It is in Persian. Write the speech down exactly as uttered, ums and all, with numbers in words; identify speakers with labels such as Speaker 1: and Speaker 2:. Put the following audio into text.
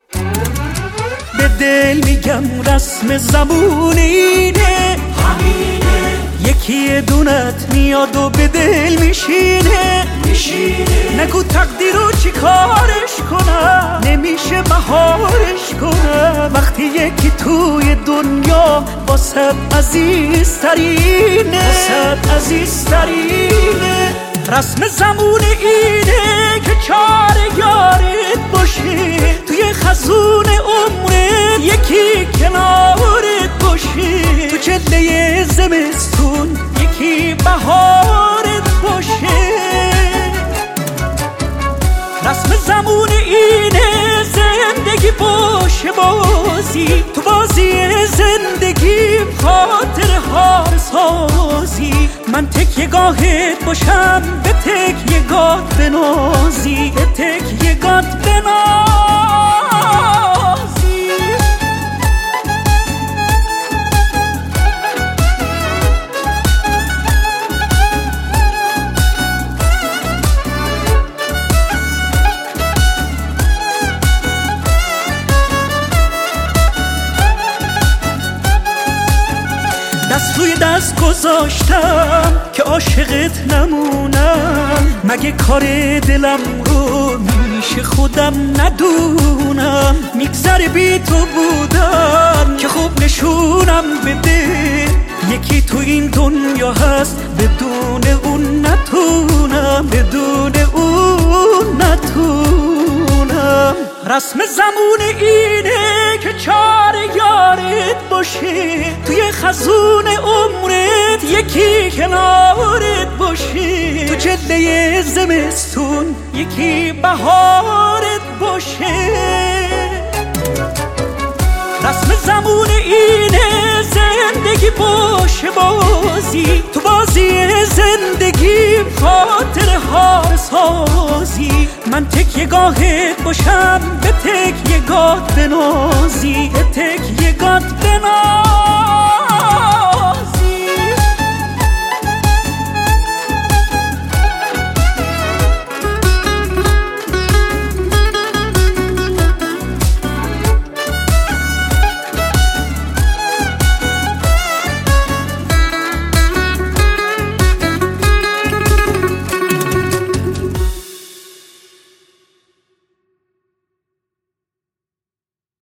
Speaker 1: به دل میگم رسم زبون اینه، یکی دونت میاد و به دل میشینه میشینه نگو تقدیرو چی کارش کنم، نمیشه مهارش کنم وقتی یکی توی دنیا واسه عزیزترینه واسه عزیزترینه. رسم زمون اینه که چار یارت باشه، توی خزون عمرت یکی کنارت باشه، تو چله زمستون یکی بهارت باشه. رسم زمون اینه زندگی باشه بازی، تو بازی زندگی خاطر ها سازی، من تکیه گاهت باشم به تکیه گات بنازی، به تکیه گات بنازی. دست روی دست گذاشتم که عاشقت نمونم، مگه کار دلم رو میشه خودم ندونم، میگذره بی تو بودم که خوب نشونم بده، یکی تو این دنیا هست بدون اون نتونم، بدون اون نتونم. رسم زمون اینه که چار یارت باشه، توی خزون عمرت یکی کنارت باشه، تو چله زمستون یکی بهارت باشه. رسم زمون اینه زندگی باشه بازی، تو بازی زندگی خاطر ها سازی، من تکیه گاهت باشم به تکیه گات بنازی، به تکیه گات بنازی.